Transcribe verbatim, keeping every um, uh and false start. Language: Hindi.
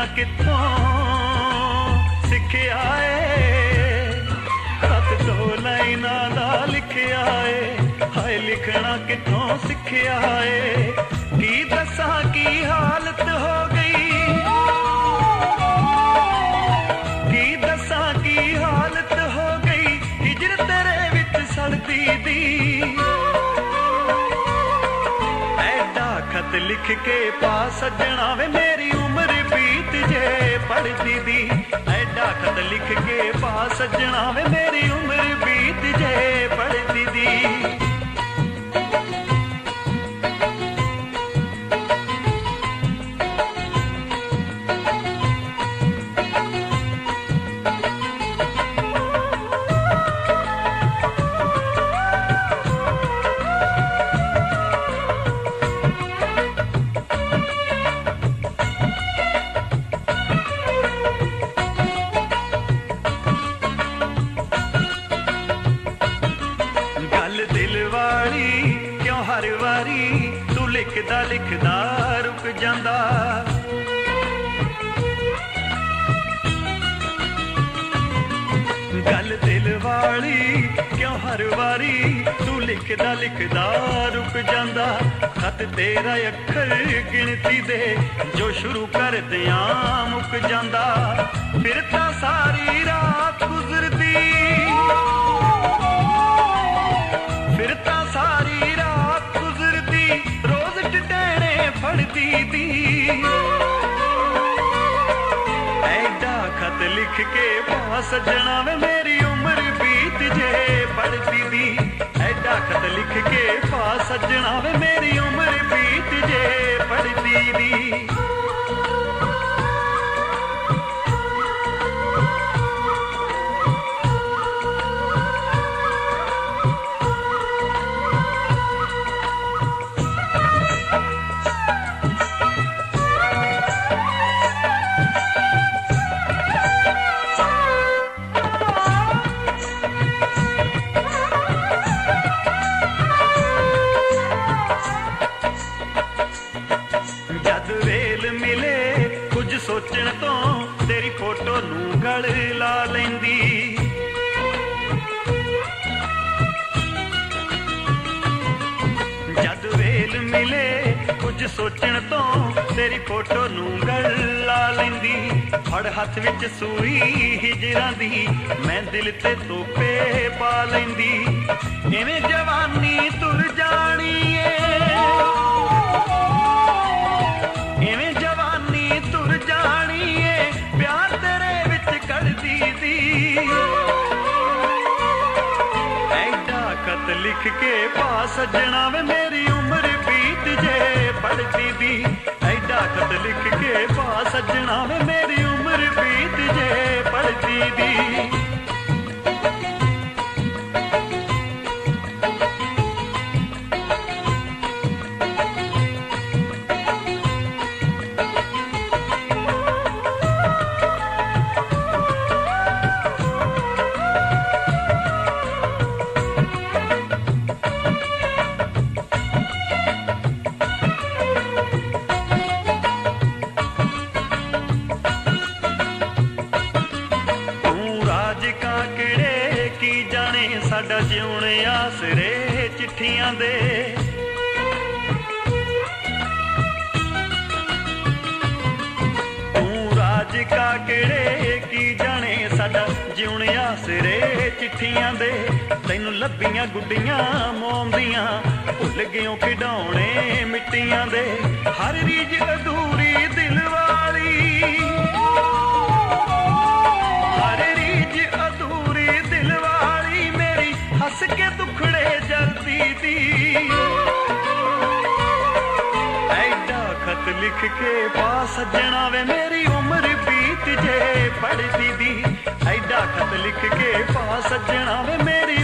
कित्थों सिखिया है, खत दो लाइना दा लिखिया है। हाय लिखना कित्थों सिखिया है, की दसा की हालत हो गई, की दसा की हालत हो गई हिजर तेरे विच सड़दी दी। ऐडा खत लिख के पा सजना वे मेरी उम्र बीत जे पढ़दी दी। ऐडा खत लिख के पा सजना वे मेरी उम्र बीत जे पढ़दी दी। हर वारी तू लिखदा लिखदा रुक जांदा, गल दिल वाली क्यों हर वारी तू लिखदा लिखदा रुक जांदा। खत तेरा अखर गिनती दे जो शुरू कर दिया मुक जांदा। फिर तां सारी रात गुजरदी, फिर तां सारी रात गुजरदी रोज टटैणे फड़दी दी। ऐडा खत लिख के पा सजना वे मेरी उम्र बीत जे पढ़दी दी। ऐडा खत लिख के पा सजना वे मेरी उम्र बीत जे पढ़दी दी। सोचण तो तेरी फोटो नू गल ला लेंदी, जद वेल मिले कुछ सोचण तो तेरी फोटो नू गल ला लेंदी। फड़ हथ विच सूई हिजरां दी मैं दिल ते तोपे पा लेंदी। इवें जवानी तुर जानी है, इवें लिख के पा सजना वे मेरी उम्र बीत जे पढ़दी दी। ऐडा खत लिख के पा सजना वे मेरी उम्र बीत जे पढ़दी दी। साडा जिउण आसरे चिट्ठियां दे, तू राज का केड़े की जाने साडा जिउण आसरे चिट्ठियां दे। तैनू लब्बियां गुड्डियां मोम दियां भुल गयो खिडौणे मिट्टियां दे। हर रीज अधूरी दिल वाली, हर रीज अधूरी दिल वाली मेरी हस के दुखड़े जलदी दी। ऐडा खत लिख के पा सजना वे मेरी उम्र बीत जे पढ़दी दी। ऐडा खत लिख के पा सजना वे मेरी